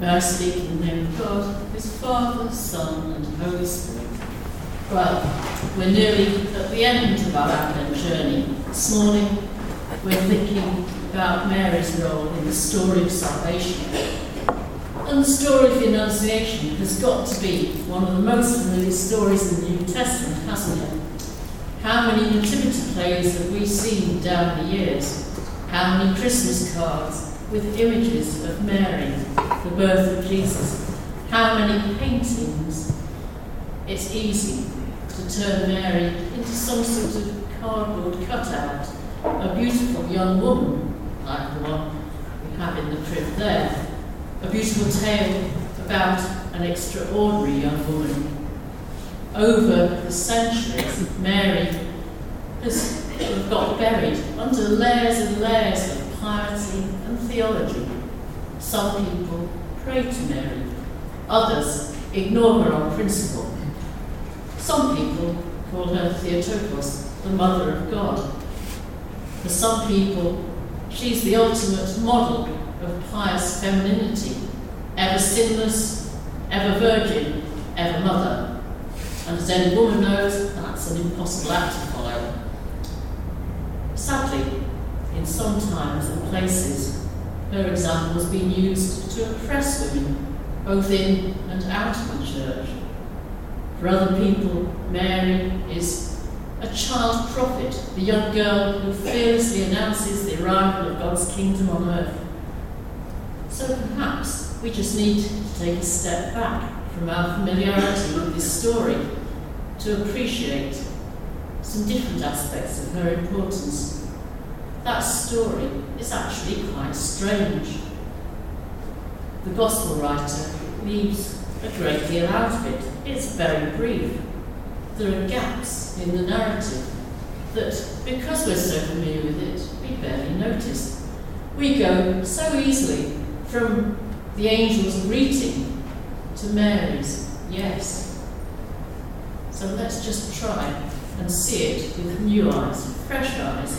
May I speak in the name of God, His Father, Son, and Holy Spirit. Well, we're nearly at the end of our Advent journey. This morning, we're thinking about Mary's role in the story of salvation. And the story of the Annunciation has got to be one of the most familiar stories in the New Testament, hasn't it? How many nativity plays have we seen down the years? How many Christmas cards with images of Mary, the birth of Jesus? How many paintings? It's easy to turn Mary into some sort of cardboard cutout, a beautiful young woman, like the one we have in the crib there, a beautiful tale about an extraordinary young woman. Over the centuries, Mary has got buried under layers and layers of piety and theology. Some people pray to Mary, others ignore her on principle. Some people call her Theotokos, the Mother of God. For some people, she's the ultimate model of pious femininity, ever sinless, ever virgin, ever mother. And as any woman knows, that's an impossible act to follow. Sadly, in some times and places, her example has been used to oppress women, both in and out of the church. For other people, Mary is a child prophet, the young girl who fearlessly announces the arrival of God's kingdom on earth. So perhaps we just need to take a step back from our familiarity with this story to appreciate some different aspects of her importance. That story is actually quite strange. The Gospel writer leaves a great deal out of it. It's very brief. There are gaps in the narrative that, because we're so familiar with it, we barely notice. We go so easily from the angel's greeting to Mary's yes. So let's just try and see it with new eyes, fresh eyes.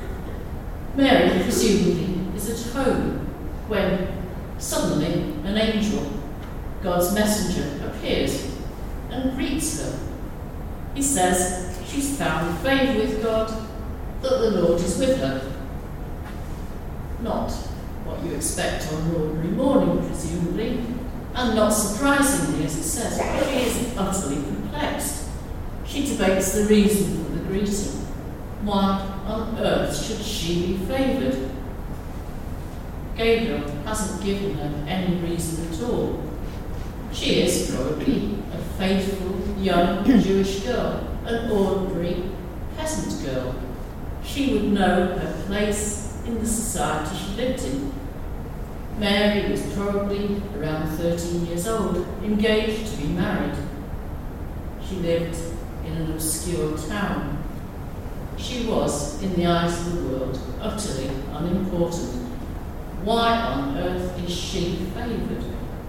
Mary, presumably, is at home when suddenly an angel, God's messenger, appears and greets her. He says she's found favour with God, that the Lord is with her. Not what you expect on an ordinary morning, presumably, and not surprisingly, as it says, she is utterly perplexed. She debates the reason for the greeting. Why on earth should she be favoured? Gabriel hasn't given her any reason at all. She is probably a faithful young Jewish girl, an ordinary peasant girl. She would know her place in the society she lived in. Mary was probably around 13 years old, engaged to be married. She lived in an obscure town. She was, in the eyes of the world, utterly unimportant. Why on earth is she favoured?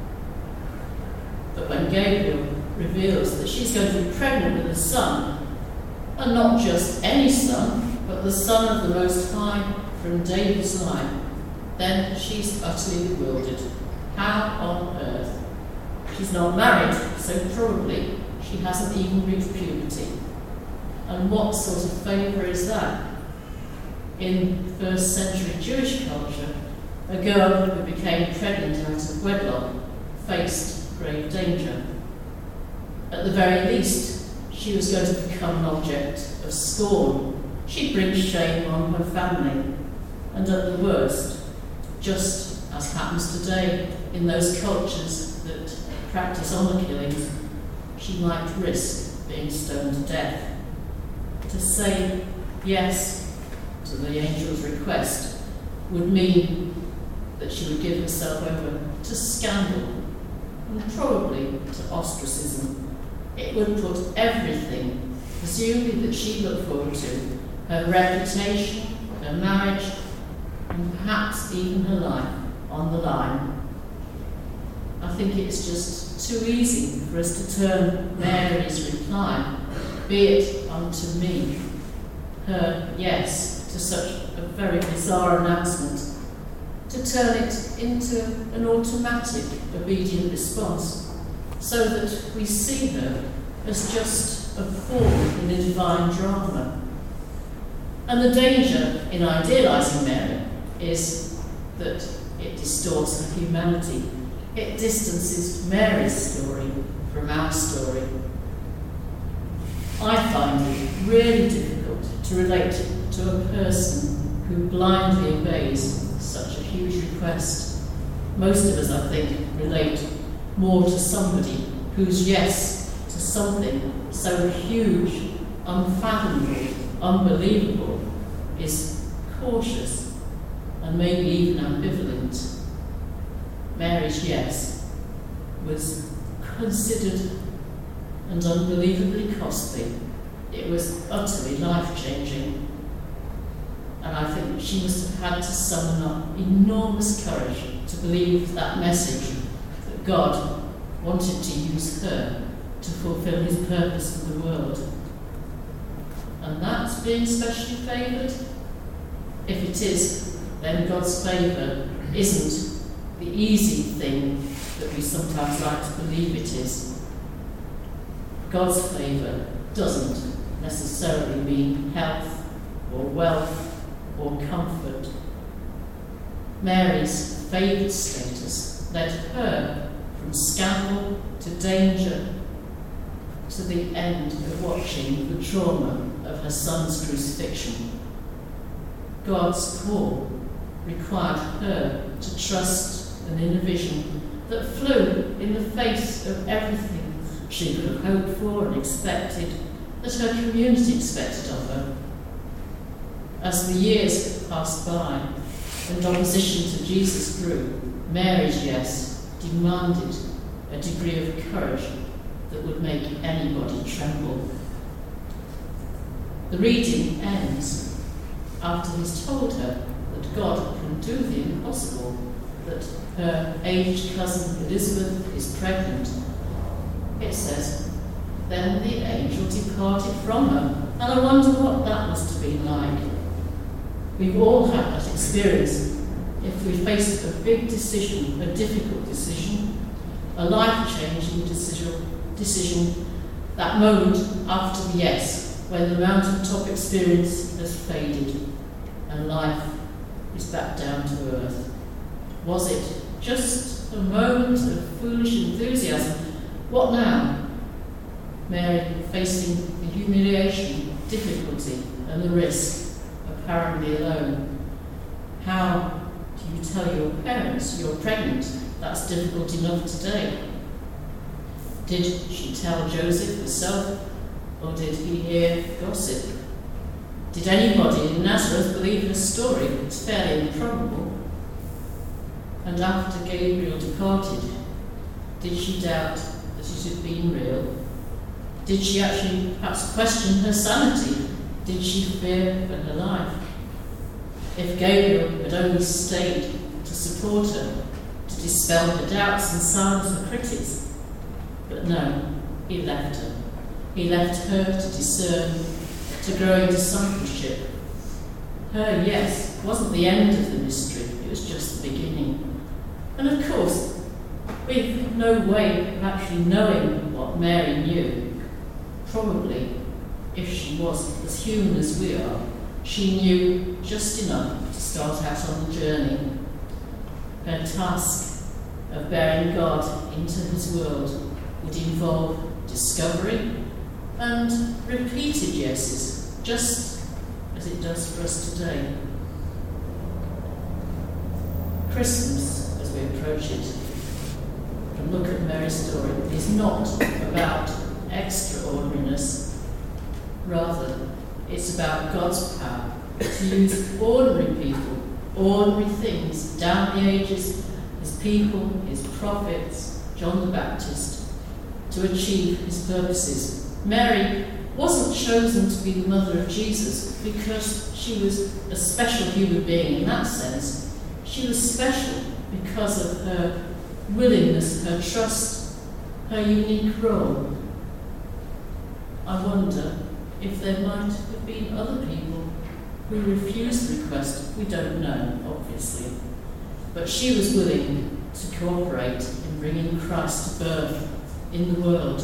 But when Gabriel reveals that she's going to be pregnant with a son, and not just any son, but the Son of the Most High from David's line, then she's utterly bewildered. How on earth? She's not married, so probably she hasn't even reached puberty. And what sort of favour is that? In first century Jewish culture, a girl who became pregnant out of wedlock faced grave danger. At the very least, she was going to become an object of scorn. She'd bring shame on her family. And at the worst, just as happens today in those cultures that practice honour killings, she might risk being stoned to death. To say yes to the angel's request would mean that she would give herself over to scandal and probably to ostracism. It would put everything, presumably that she looked forward to, her reputation, her marriage, and perhaps even her life, on the line. I think it's just too easy for us to turn Mary's reply, "Be it unto me," her yes to such a very bizarre announcement, to turn it into an automatic, obedient response, so that we see her as just a pawn in a divine drama. And the danger in idealising Mary is that it distorts her humanity. It distances Mary's story from our story. I find it really difficult to relate to a person who blindly obeys such a huge request. Most of us, I think, relate more to somebody whose yes to something so huge, unfathomable, unbelievable, is cautious and maybe even ambivalent. Mary's yes was considered and unbelievably costly. It was utterly life-changing. And I think she must have had to summon up enormous courage to believe that message, that God wanted to use her to fulfill his purpose for the world. And that's being specially favoured? If it is, then God's favour isn't the easy thing that we sometimes like to believe it is. God's favour doesn't necessarily mean health or wealth or comfort. Mary's favoured status led her from scandal to danger to the end of watching the trauma of her son's crucifixion. God's call required her to trust an inner vision that flew in the face of everything she could have hoped for and expected, that her community expected of her. As the years passed by and opposition to Jesus grew, Mary's yes demanded a degree of courage that would make anybody tremble. The reading ends after he's told her that God can do the impossible, that her aged cousin Elizabeth is pregnant. It says, "Then the angel departed from her." And I wonder what that must have been like. We've all had that experience. If we face a big decision, a difficult decision, a life-changing decision, that moment after the yes, when the mountaintop experience has faded and life is back down to earth. Was it just a moment of foolish enthusiasm? What now? Mary facing the humiliation, difficulty and the risk, apparently alone. How do you tell your parents you're pregnant? That's difficult enough today. Did she tell Joseph herself, or did he hear gossip? Did anybody in Nazareth believe her story? It's fairly improbable. And after Gabriel departed, did she doubt that it had been real? Did she actually perhaps question her sanity? Did she fear for her life? If Gabriel had only stayed to support her, to dispel her doubts and silence her critics. But no, he left her. He left her to discern, to grow in discipleship. Her yes wasn't the end of the mystery, it was just the beginning. And of course, we've no way of actually knowing what Mary knew. Probably, if she was as human as we are, she knew just enough to start out on the journey. Her task of bearing God into his world would involve discovery and repeated yeses, just as it does for us today. Christmas, as we approach it, and look at Mary's story, is not about extraordinariness. Rather, it's about God's power to use ordinary people, ordinary things, down the ages, his people, his prophets, John the Baptist, to achieve his purposes. Mary wasn't chosen to be the mother of Jesus because she was a special human being in that sense. She was special because of her willingness, her trust, her unique role. I wonder if there might have been other people who refused the request. We don't know, obviously. but she was willing to cooperate in bringing Christ to birth in the world.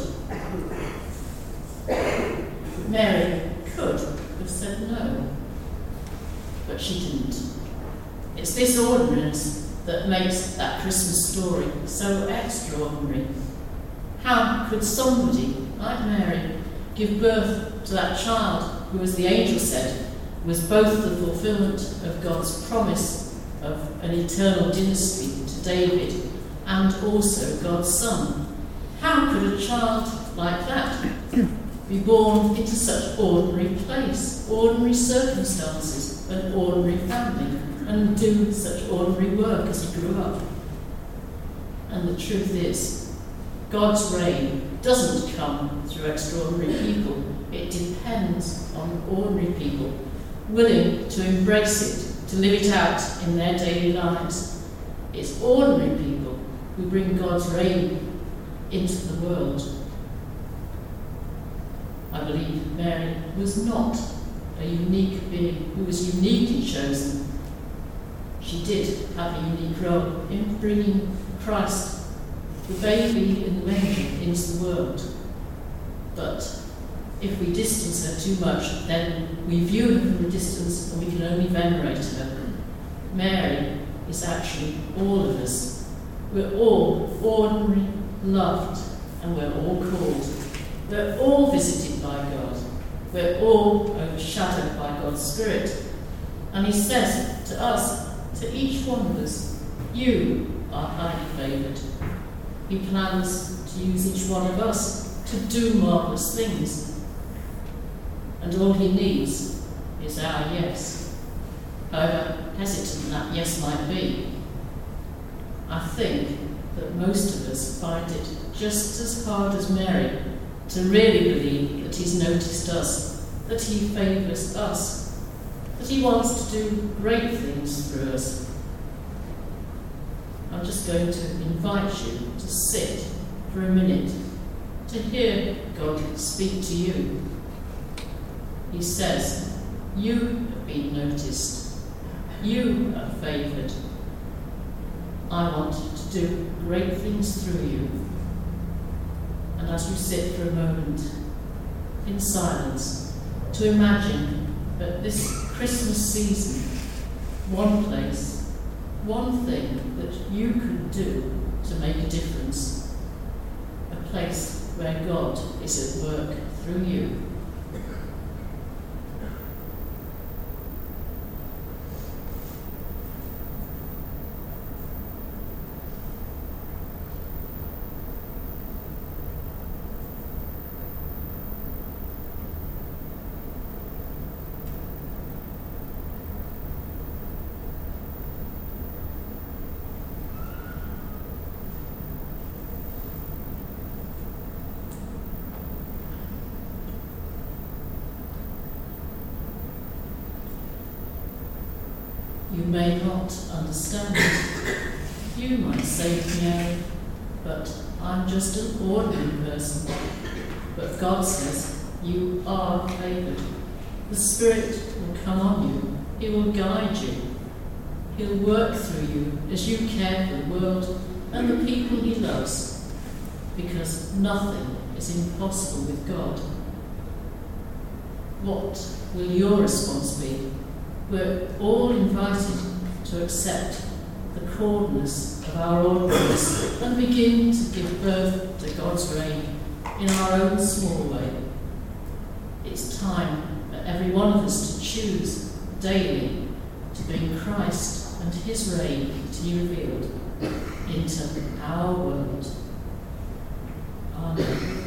Mary could have said no, but she didn't. It's this ordinariness that makes that Christmas story so extraordinary. How could somebody like Mary give birth to that child who, as the angel said, was both the fulfillment of God's promise of an eternal dynasty to David and also God's son? How could a child like that be born into such ordinary place, ordinary circumstances, an ordinary family, and do such ordinary work as he grew up? And the truth is, God's reign doesn't come through extraordinary people. It depends on ordinary people, willing to embrace it, to live it out in their daily lives. It's ordinary people who bring God's reign into the world. I believe Mary was not a unique being who was uniquely chosen. She did have a unique role in bringing Christ, the baby in the manger, into the world. But if we distance her too much, then we view her from a distance and we can only venerate her. Mary is actually all of us. We're all ordinary, loved, and we're all called. We're all visited by God. We're all overshadowed by God's Spirit. And he says to us, to each one of us, you are highly favoured. He plans to use each one of us to do marvellous things. And all he needs is our yes. However hesitant that yes might be, I think that most of us find it just as hard as Mary to really believe that he's noticed us, that he favours us, that he wants to do great things through us. I'm just going to invite you to sit for a minute to hear God speak to you. He says, you have been noticed. You are favoured. I want to do great things through you. And as you sit for a moment in silence, to imagine that this Christmas season, one place, one thing that you can do to make a difference, a place where God is at work through you. You may not understand it. You might say to Mary, but I'm just an ordinary person. But God says, you are favoured. The Spirit will come on you. He will guide you. He'll work through you as you care for the world and the people he loves, because nothing is impossible with God. What will your response be? We're all invited to accept the coldness of our ordinariness and begin to give birth to God's reign in our own small way. It's time for every one of us to choose daily to bring Christ and his reign to be revealed into our world. Amen.